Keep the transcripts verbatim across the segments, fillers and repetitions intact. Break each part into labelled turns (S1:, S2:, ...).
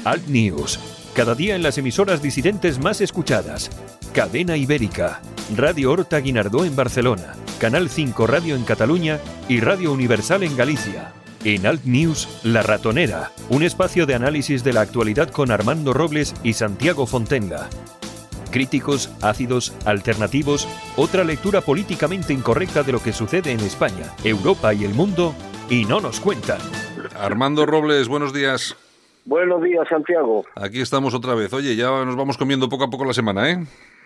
S1: Alt News, cada día en las emisoras disidentes más escuchadas. Cadena Ibérica, Radio Horta Guinardó en Barcelona, Canal cinco Radio en Cataluña y Radio Universal en Galicia. En Alt News, La Ratonera, un espacio de análisis de la actualidad con Armando Robles y Santiago Fontenla. Críticos, ácidos, alternativos, otra lectura políticamente incorrecta de lo que sucede en España, Europa y el mundo, y no nos cuentan.
S2: Armando Robles, buenos días.
S3: Buenos días, Santiago.
S2: Aquí estamos otra vez. Oye, ya nos vamos comiendo poco a poco la semana, ¿eh?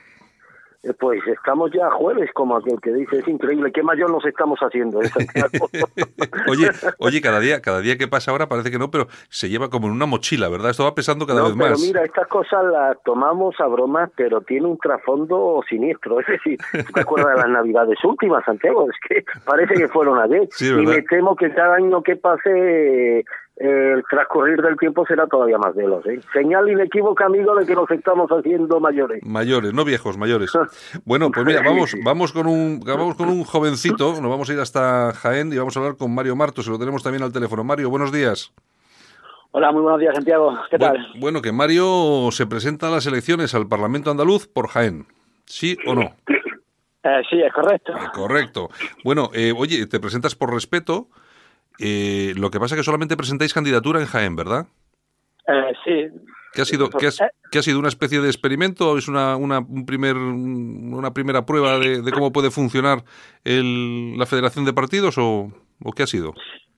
S3: Eh, Pues estamos ya jueves, como aquel que dice, es increíble, qué mayor nos estamos haciendo, ¿eh, Santiago?
S2: oye, oye, cada día, cada día que pasa ahora parece que no, pero se lleva como en una mochila, ¿verdad? Esto va pesando cada
S3: no,
S2: vez
S3: pero
S2: más.
S3: Mira, estas cosas las tomamos a broma, pero tiene un trasfondo siniestro. Es decir, ¿te acuerdas de las Navidades últimas, Santiago? Es que parece que fueron ayer.
S2: Sí,
S3: y
S2: ¿verdad?
S3: me temo que cada año que pase, eh, el transcurrir del tiempo será todavía más veloz, ¿eh? Señal inequívoca, amigo, de que nos estamos haciendo mayores.
S2: Mayores, no viejos, mayores. Bueno, pues mira, vamos, vamos con un, vamos con un jovencito, nos vamos a ir hasta Jaén y vamos a hablar con Mario Marto, se lo tenemos también al teléfono. Mario, buenos días.
S4: Hola, muy buenos días, Santiago. ¿Qué tal?
S2: Bueno, bueno, que Mario se presenta a las elecciones al Parlamento andaluz por Jaén. ¿Sí o no?
S4: Eh, sí, es correcto.
S2: Eh, correcto. Bueno, eh, oye, te presentas por respeto. Eh, lo que pasa es que solamente presentáis candidatura en Jaén, ¿verdad?
S4: Eh, sí.
S2: ¿Qué ha sido, qué has, qué ha sido una especie de experimento o es una, una, un primer, una primera prueba de, de cómo puede funcionar el, la federación de partidos o, o qué ha sido?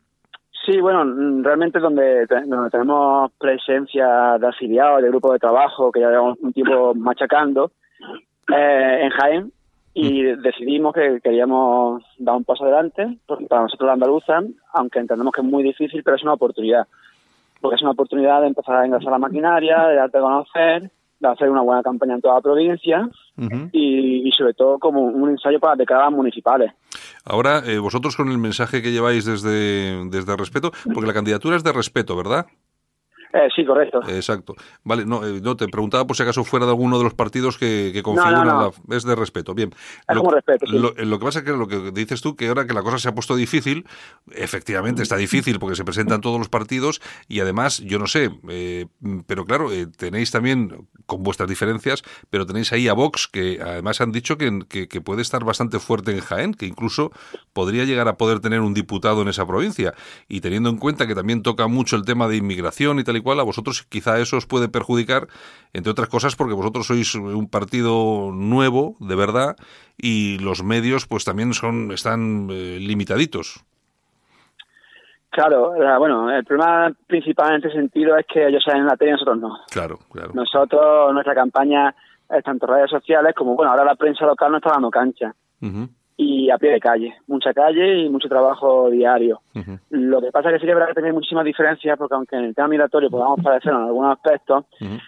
S4: Sí, bueno, realmente donde, donde tenemos presencia de afiliados, de grupo de trabajo que ya llevamos un tiempo machacando, eh, en Jaén, y decidimos que queríamos dar un paso adelante, porque para nosotros la andaluza, aunque entendemos que es muy difícil, pero es una oportunidad. Porque es una oportunidad de empezar a engrasar la maquinaria, de darte a conocer, de hacer una buena campaña en toda la provincia, uh-huh. y, y sobre todo como un ensayo para declaradas municipales.
S2: Ahora, eh, vosotros con el mensaje que lleváis desde, desde Respeto, porque la candidatura es de Respeto, ¿verdad?
S4: Eh, sí, correcto.
S2: Exacto. Vale, no, eh, no te preguntaba por si acaso fuera de alguno de los partidos que, que configuran
S4: no, no, no.
S2: la... Es de Respeto, bien.
S4: Es
S2: lo,
S4: como Respeto, sí.
S2: Lo, lo que pasa es que lo que dices tú, que ahora que la cosa se ha puesto difícil, efectivamente está difícil porque se presentan todos los partidos y además, yo no sé, eh, pero claro, eh, tenéis también, con vuestras diferencias, pero tenéis ahí a Vox, que además han dicho que, que, que puede estar bastante fuerte en Jaén, que incluso podría llegar a poder tener un diputado en esa provincia. Y teniendo en cuenta que también toca mucho el tema de inmigración y tal y cual, a vosotros quizá eso os puede perjudicar, entre otras cosas porque vosotros sois un partido nuevo, de verdad, y los medios pues también son están eh, limitaditos.
S4: Claro, bueno, el problema principal en este sentido es que ellos salen en la tele y nosotros no.
S2: Claro, claro.
S4: Nosotros, nuestra campaña es tanto redes sociales como, bueno, ahora la prensa local nos está dando cancha. Uh-huh. Y a pie de calle, mucha calle y mucho trabajo diario. Uh-huh. Lo que pasa es que sí que es verdad que tiene muchísimas diferencias, porque aunque en el tema migratorio podamos parecer en algunos aspectos, uh-huh.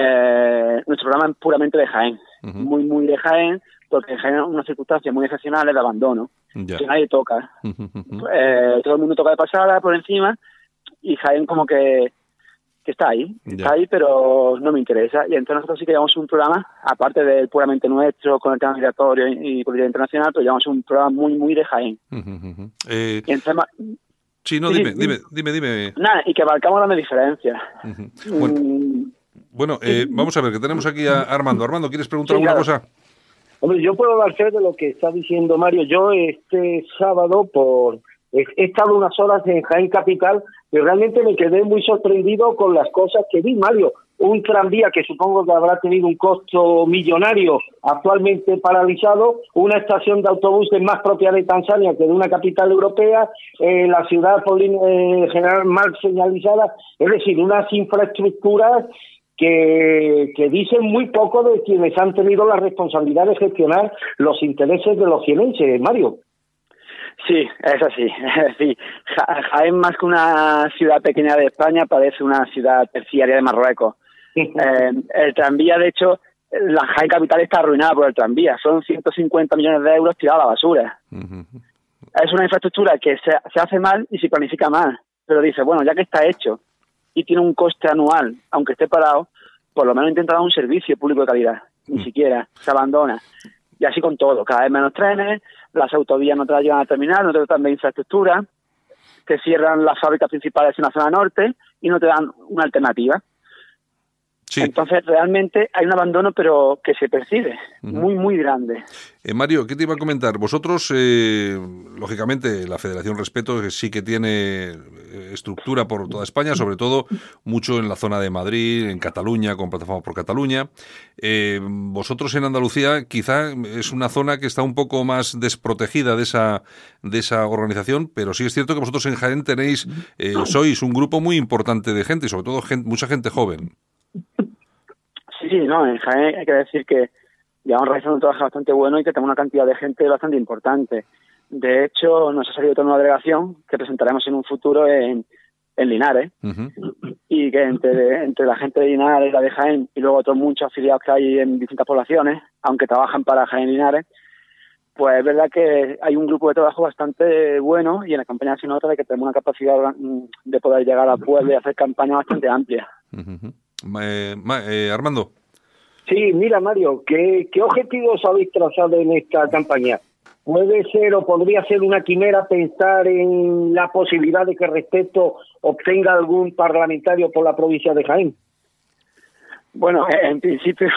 S4: eh, nuestro programa es puramente de Jaén, uh-huh. muy, muy de Jaén, porque en Jaén hay unas circunstancias muy excepcionales de abandono, yeah. que nadie toca. Uh-huh. Eh, todo el mundo toca de pasada, por encima, y Jaén como que, que está ahí, yeah. está ahí, pero no me interesa. Y entonces nosotros sí que llevamos un programa, aparte del puramente nuestro, con el tema migratorio y, y política internacional, pero llevamos un programa muy, muy de Jaén.
S2: Uh-huh. Eh,
S4: y encima,
S2: sí, no, sí, dime, dime, dime, dime.
S4: Nada, y que abarcamos grandes diferencias.
S2: Uh-huh. Bueno, mm, bueno eh, vamos a ver, que tenemos aquí a Armando. Armando, ¿quieres preguntar
S3: sí,
S2: alguna
S3: claro.
S2: cosa?
S3: Hombre, yo puedo dar fe de lo que está diciendo Mario. Yo este sábado por he, he estado unas horas en Jaén Capital y realmente me quedé muy sorprendido con las cosas que vi, Mario. Un tranvía que supongo que habrá tenido un costo millonario, actualmente paralizado, una estación de autobuses más propia de Tanzania que de una capital europea, eh, la ciudad eh, general mal señalizada, es decir, unas infraestructuras que, que dicen muy poco de quienes han tenido la responsabilidad de gestionar los intereses de los jienenses, Mario.
S4: Sí, es así. Es decir, Jaén, más que una ciudad pequeña de España, parece una ciudad terciaria de Marruecos. eh, el tranvía, de hecho, la Jaén Capital está arruinada por el tranvía. Son ciento cincuenta millones de euros tirados a la basura. Uh-huh. Es una infraestructura que se, se hace mal y se planifica mal. Pero dice, bueno, ya que está hecho y tiene un coste anual, aunque esté parado, por lo menos intenta dar un servicio público de calidad. Ni uh-huh. siquiera se abandona. Y así con todo, cada vez menos trenes, las autovías no te las llevan a terminar, no te dotan de infraestructura, te cierran las fábricas principales en la zona norte y no te dan una alternativa.
S2: Sí.
S4: Entonces, realmente hay un abandono, pero que se percibe, uh-huh. muy, muy grande.
S2: Eh, Mario, ¿qué te iba a comentar? Vosotros, eh, lógicamente, la Federación Respeto sí que tiene estructura por toda España, sobre todo mucho en la zona de Madrid, en Cataluña, con Plataforma por Cataluña. Eh, vosotros en Andalucía quizá es una zona que está un poco más desprotegida de esa, de esa organización, pero sí es cierto que vosotros en Jaén tenéis, eh, sois un grupo muy importante de gente y sobre todo gente, mucha gente joven.
S4: Sí, sí, no, en Jaén hay que decir que llevamos realizando un trabajo bastante bueno y que tenemos una cantidad de gente bastante importante. De hecho, nos ha salido toda una delegación que presentaremos en un futuro en, en Linares, uh-huh. y que entre, entre la gente de Linares y la de Jaén, y luego otros muchos afiliados que hay en distintas poblaciones, aunque trabajan para Jaén y Linares, pues es verdad que hay un grupo de trabajo bastante bueno y en la campaña se nota de que tenemos una capacidad de poder llegar al pueblo y hacer campañas bastante amplias.
S2: Uh-huh. Eh, eh, Armando.
S3: Sí, mira, Mario, ¿qué, ¿qué objetivos habéis trazado en esta campaña? ¿Puede ser o podría ser una quimera pensar en la posibilidad de que Respeto obtenga algún parlamentario por la provincia de Jaén?
S4: Bueno, en principio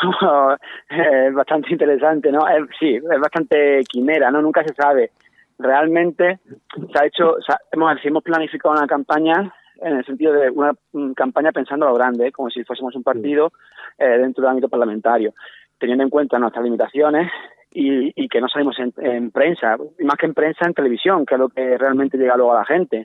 S4: es bastante interesante, ¿no? Sí, es bastante quimera, ¿no? Nunca se sabe. Realmente se ha hecho, se ha, hemos, hemos planificado una campaña en el sentido de una campaña pensando a lo grande, ¿eh? Como si fuésemos un partido eh, dentro del ámbito parlamentario, teniendo en cuenta nuestras limitaciones y, y que no salimos en, en prensa, y más que en prensa, en televisión, que es lo que realmente llega luego a la gente.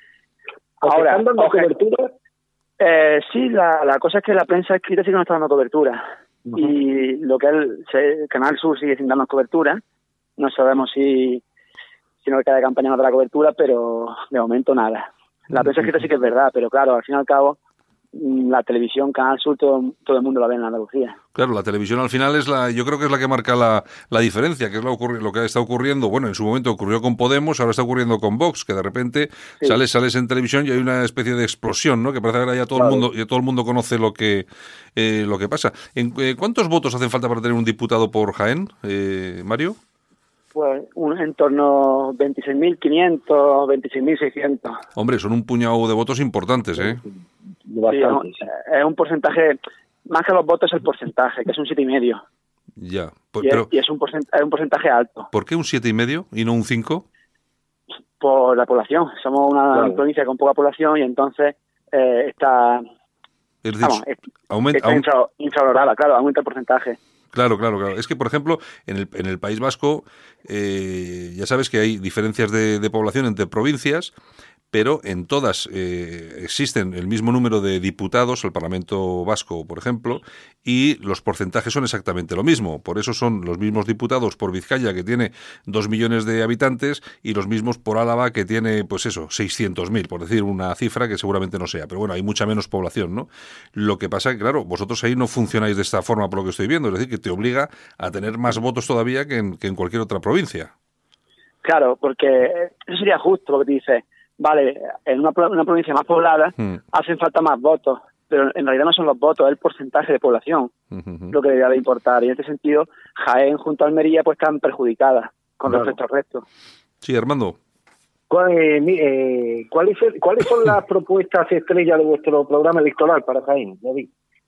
S3: Ahora, ¿están dando cobertura?
S4: Eh, sí, la, la cosa es que la prensa escrita sí que no está dando cobertura. Uh-huh. Y lo que es el, el Canal Sur sigue sin darnos cobertura. No sabemos si, si no que cada campaña nos dará cobertura, pero de momento nada. La prensa escrita sí que es verdad, pero claro, al fin y al cabo, la televisión, Canal Sur, todo, todo el mundo la ve en Andalucía.
S2: Claro, la televisión al final es la, yo creo que es la que marca la, la diferencia, que es lo, ocurri- lo que está ocurriendo, bueno, en su momento ocurrió con Podemos, ahora está ocurriendo con Vox, que de repente sí. sales, sales en televisión y hay una especie de explosión, ¿no? Que parece que ya todo claro. el mundo, ya todo el mundo conoce lo que, eh, lo que pasa. ¿En, eh, ¿Cuántos votos hacen falta para tener un diputado por Jaén, eh, Mario?
S4: Pues un, en torno a veintiséis mil quinientos, veintiséis mil seiscientos.
S2: Hombre, son un puñado de votos importantes, ¿eh?
S4: Sí, es un porcentaje, más que los votos es el porcentaje, que es un siete y medio.
S2: Ya. Por,
S4: y, es,
S2: pero,
S4: y es, un porcentaje, es un porcentaje alto.
S2: ¿Por qué un siete y medio y no un cinco?
S4: Por la población. Somos una claro. provincia con poca población y entonces eh, está,
S2: es decir,
S4: vamos,
S2: aumenta,
S4: está infra, infravalorada, claro, aumenta el porcentaje.
S2: Claro, claro, claro. Es que, por ejemplo, en el, en el País Vasco, eh, ya sabes que hay diferencias de, de población entre provincias, pero en todas eh, existen el mismo número de diputados al Parlamento Vasco, por ejemplo, y los porcentajes son exactamente lo mismo. Por eso son los mismos diputados por Vizcaya, que tiene dos millones de habitantes, y los mismos por Álava, que tiene, pues eso, seiscientos mil, por decir una cifra que seguramente no sea. Pero bueno, hay mucha menos población, ¿no? Lo que pasa es que, claro, vosotros ahí no funcionáis de esta forma por lo que estoy viendo, es decir, que te obliga a tener más votos todavía que en, que en cualquier otra provincia.
S4: Claro, porque eso sería justo lo que te dices. Vale, en una, una provincia más poblada hmm. hacen falta más votos, pero en realidad no son los votos, es el porcentaje de población uh-huh. lo que debería de importar. Y en este sentido, Jaén junto a Almería pues están perjudicadas con claro. respecto al resto.
S2: Sí, Armando.
S3: ¿Cuál, eh, ¿cuáles, ¿Cuáles son las propuestas estrellas de vuestro programa electoral para Jaén, David?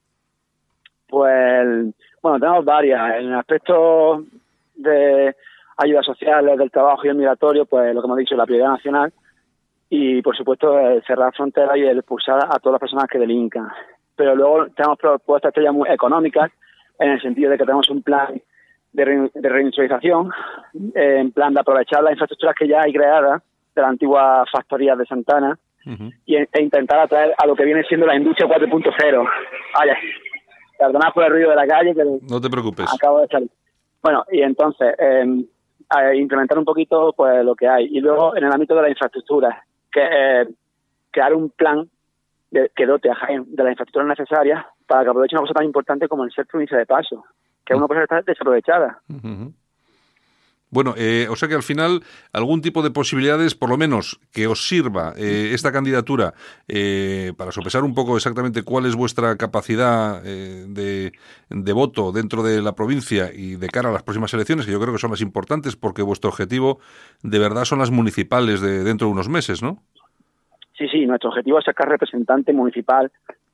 S4: Pues, bueno, tenemos varias. En el aspecto de ayudas sociales, del trabajo y el migratorio, pues lo que hemos dicho, la prioridad nacional. Y, por supuesto, el cerrar fronteras y el expulsar a todas las personas que delincan. Pero luego tenemos propuestas estrellas muy económicas, en el sentido de que tenemos un plan de, re, de reindustrialización, eh, en plan de aprovechar las infraestructuras que ya hay creadas de la antigua factoría de Santana uh-huh. y, e intentar atraer a lo que viene siendo la industria cuatro punto cero. Vaya, perdonad por el ruido de la calle, que
S2: no te preocupes.
S4: Acabo de salir. Bueno, y entonces, eh, a implementar un poquito pues lo que hay. Y luego, en el ámbito de la infraestructura, que eh, crear un plan de, que dote a Jaén de las infraestructuras necesarias para que aproveche una cosa tan importante como el ser provincia de paso, que es una cosa que está desaprovechada.
S2: Uh-huh. Bueno, eh, o sea que al final algún tipo de posibilidades, por lo menos, que os sirva eh, esta candidatura eh, para sopesar un poco exactamente cuál es vuestra capacidad eh, de, de voto dentro de la provincia y de cara a las próximas elecciones, que yo creo que son las importantes porque vuestro objetivo de verdad son las municipales de dentro de unos meses, ¿no?
S4: Sí, sí, nuestro objetivo es sacar representante municipal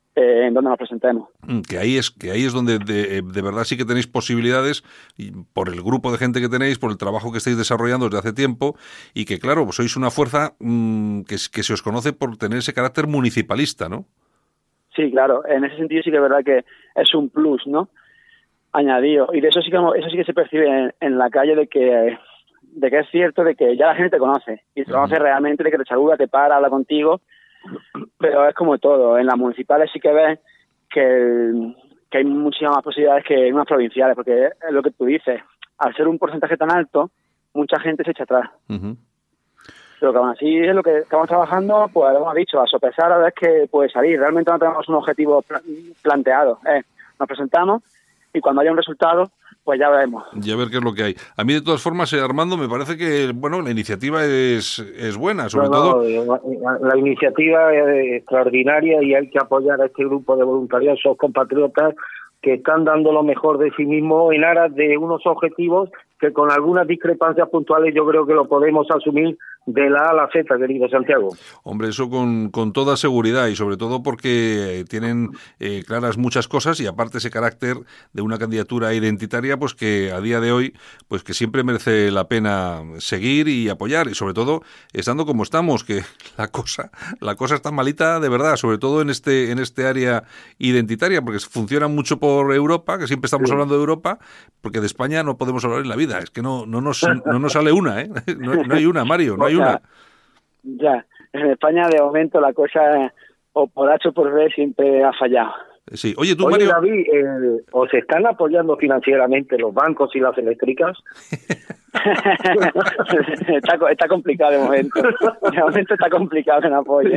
S4: eh, en donde nos presentemos.
S2: Que ahí es que ahí es donde de, de verdad sí que tenéis posibilidades, y por el grupo de gente que tenéis, por el trabajo que estáis desarrollando desde hace tiempo, y que claro, pues sois una fuerza mmm, que, que se os conoce por tener ese carácter municipalista, ¿no?
S4: Sí, claro, en ese sentido sí que es verdad que es un plus, ¿no? Añadido, y de eso sí que eso sí que se percibe en, en la calle, de que de que es cierto, de que ya la gente te conoce, y te conoce realmente, de que te saluda, te para, habla contigo, pero es como todo. En las municipales sí que ves que, que hay muchísimas más posibilidades que en unas provinciales, porque es lo que tú dices, al ser un porcentaje tan alto, mucha gente se echa atrás. Uh-huh. Pero que aún así es lo que estamos trabajando, pues lo hemos dicho, a sopesar a ver qué puede salir. Realmente no tenemos un objetivo pla- planteado. Eh, nos presentamos y cuando haya un resultado, pues ya veremos.
S2: Ya ver qué es lo que hay. A mí, de todas formas, eh, Armando, me parece que, bueno, la iniciativa es, es buena, sobre
S3: no,
S2: todo...
S3: No, la, la iniciativa es extraordinaria y hay que apoyar a este grupo de voluntarios, esos compatriotas que están dando lo mejor de sí mismos en aras de unos objetivos que con algunas discrepancias puntuales yo creo que lo podemos asumir de la A a la Z, querido Santiago.
S2: Hombre, eso con, con toda seguridad, y sobre todo porque tienen eh, claras muchas cosas, y aparte ese carácter de una candidatura identitaria, pues que a día de hoy, pues que siempre merece la pena seguir y apoyar, y sobre todo estando como estamos, que la cosa la cosa está malita de verdad, sobre todo en este en este área identitaria, porque funciona mucho por Europa, que siempre estamos sí. hablando de Europa, porque de España no podemos hablar en la vida. Es que no no nos no nos sale una, ¿eh? No, no hay una, Mario, no hay una.
S4: Ya, en España de momento la cosa, o por H o por B, siempre ha fallado.
S2: Sí. Oye, tú,
S3: Oye,
S2: Mario...
S3: David, eh, ¿os están apoyando financieramente los bancos y las eléctricas?
S4: está, está complicado de momento. De momento está complicado en apoyo.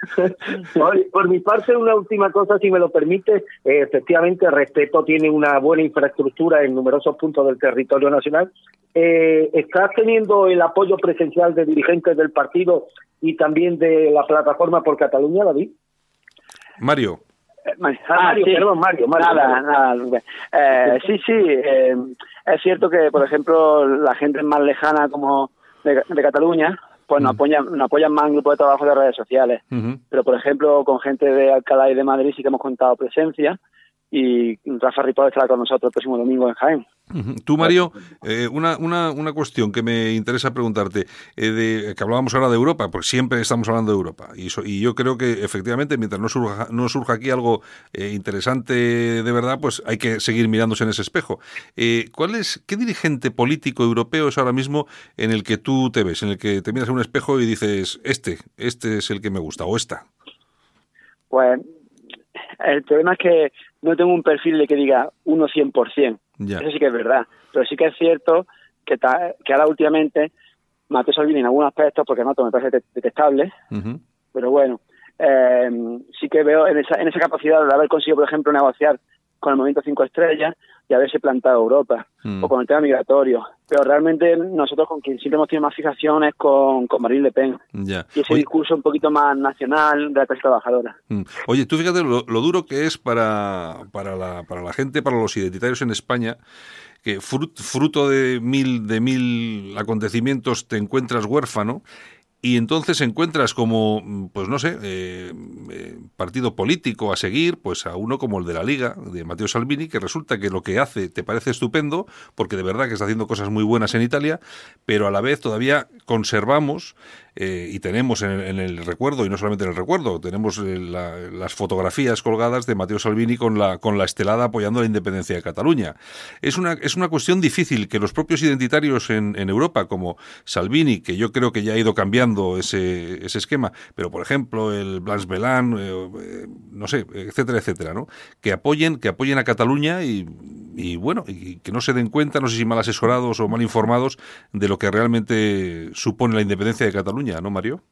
S3: Oye, por mi parte, una última cosa, si me lo permite. Eh, efectivamente, Respeto tiene una buena infraestructura en numerosos puntos del territorio nacional. Eh, ¿Estás teniendo el apoyo presencial de dirigentes del partido y también de la Plataforma por Cataluña, David?
S2: Mario.
S4: Eh, ah, Mario, sí. Perdón, Mario. Mario nada, Mario. nada. Eh, sí, sí. Eh, es cierto que, por ejemplo, la gente más lejana como de, de Cataluña, pues nos, uh-huh. apoyan, nos apoyan más en grupos de trabajo de redes sociales. Uh-huh. Pero, por ejemplo, con gente de Alcalá y de Madrid sí que hemos contado presencia, y Rafa Ripoll estará con nosotros el próximo domingo en Jaén.
S2: Uh-huh. Tú, Mario, eh, una, una, una cuestión que me interesa preguntarte, eh, de, que hablábamos ahora de Europa, porque siempre estamos hablando de Europa, y, so, y yo creo que efectivamente mientras no surja, no surja aquí algo eh, interesante de verdad, pues hay que seguir mirándose en ese espejo. Eh, ¿cuál es, qué dirigente político europeo es ahora mismo en el que tú te ves, en el que te miras en un espejo y dices, este, este es el que me gusta, o esta?
S4: Pues el problema es que no tengo un perfil de que diga uno cien por ciento. Ya. Eso sí que es verdad. Pero sí que es cierto que, ta, que ahora últimamente Matteo Salvini en algunos aspectos, porque no me parece detestable, uh-huh. pero bueno, eh, sí que veo en esa, en esa capacidad de haber conseguido, por ejemplo, negociar con el Movimiento Cinco Estrellas y haberse plantado Europa, mm. o con el tema migratorio. Pero realmente nosotros con quien siempre hemos tenido más fijación es con, con Marine Le Pen.
S2: Ya.
S4: Y ese Oye, discurso un poquito más nacional de la clase trabajadora.
S2: Mm. Oye, tú fíjate lo, lo duro que es para, para, la, para la gente, para los identitarios en España, que fruto, fruto de mil, de mil acontecimientos te encuentras huérfano, y entonces encuentras como, pues no sé, eh, eh, partido político a seguir, pues a uno como el de la Liga, de Matteo Salvini, que resulta que lo que hace te parece estupendo, porque de verdad que está haciendo cosas muy buenas en Italia, pero a la vez todavía conservamos eh, y tenemos en el, en el recuerdo, y no solamente en el recuerdo, tenemos eh, la, las fotografías colgadas de Matteo Salvini con la, con la estelada apoyando la independencia de Cataluña. Es una, es una cuestión difícil que los propios identitarios en, en Europa, como Salvini, que yo creo que ya ha ido cambiando ese, ese esquema, pero por ejemplo el Blanc Belan, eh, eh, no sé, etcétera, etcétera, ¿no? Que apoyen, que apoyen a Cataluña y, y bueno, y que no se den cuenta, no sé si mal asesorados o mal informados, de lo que realmente supone la independencia de Cataluña, ¿no, Mario?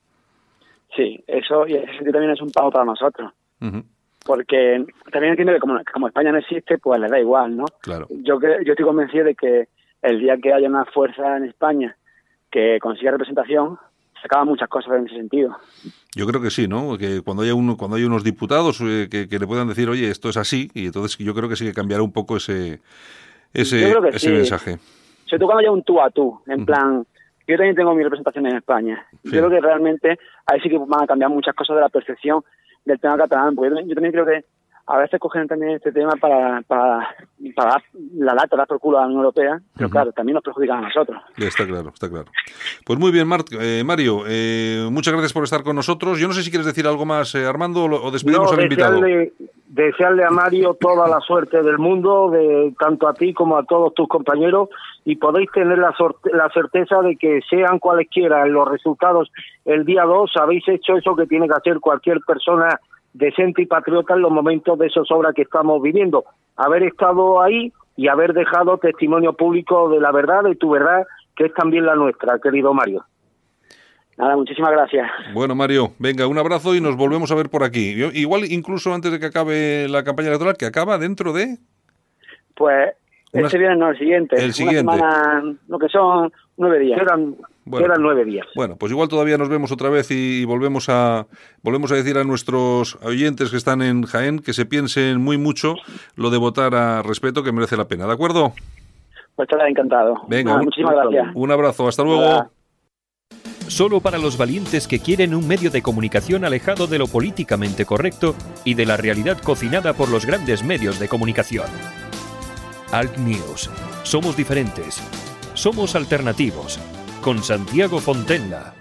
S4: Sí, eso, y ese sentido también es un pago para nosotros. Uh-huh. Porque también entiendo que como, como España no existe, pues les da igual, ¿no?
S2: Claro.
S4: Yo, yo estoy convencido de que el día que haya una fuerza en España que consiga representación, se acaban muchas cosas en ese sentido.
S2: Yo creo que sí, ¿no? Que cuando haya uno, cuando haya unos diputados eh, que, que le puedan decir, oye, esto es así, y entonces yo creo que sí que cambiará un poco ese ese, ese sí. mensaje.
S4: Sobre todo cuando haya un tú a tú, en uh-huh. plan, yo también tengo mi representación en España. Sí. Yo creo que realmente ahí sí que van a cambiar muchas cosas de la percepción del tema catalán, porque yo, yo también creo que a veces cogen también este tema para, para, para dar la lata, dar por culo a la Unión Europea, pero uh-huh. claro, también nos perjudican a nosotros.
S2: Está claro, está claro. Pues muy bien, Mar eh, Mario, eh, muchas gracias por estar con nosotros. Yo no sé si quieres decir algo más, eh, Armando, o, o despedimos
S3: no,
S2: al
S3: desearle,
S2: invitado.
S3: Desearle a Mario toda la suerte del mundo, de tanto a ti como a todos tus compañeros, y podéis tener la, sorte, la certeza de que sean cualesquiera los resultados el día dos, habéis hecho eso que tiene que hacer cualquier persona decente y patriota en los momentos de zozobra que estamos viviendo, haber estado ahí y haber dejado testimonio público de la verdad, de tu verdad, que es también la nuestra, querido Mario.
S4: Nada, muchísimas gracias.
S2: Bueno, Mario, venga, un abrazo y nos volvemos a ver por aquí. Yo, igual incluso antes de que acabe la campaña electoral, que acaba dentro de...
S4: Pues
S2: Una...
S4: este viernes no, el siguiente.
S2: El siguiente.
S4: Una semana, lo que son nueve días.
S3: Quedan...
S2: Bueno,
S3: Eran nueve días.
S2: Bueno, pues igual todavía nos vemos otra vez y, y volvemos a volvemos a decir a nuestros oyentes que están en Jaén que se piensen muy mucho lo de votar a Respeto, que merece la pena, ¿de acuerdo?
S4: Pues estaré encantado.
S2: Venga,
S4: Nada,
S2: un,
S4: muchísimas gracias.
S2: Un abrazo, hasta luego.
S4: Nada.
S1: Solo para los valientes que quieren un medio de comunicación alejado de lo políticamente correcto y de la realidad cocinada por los grandes medios de comunicación. Alt News. Somos diferentes. Somos alternativos. Con Santiago Fontenla.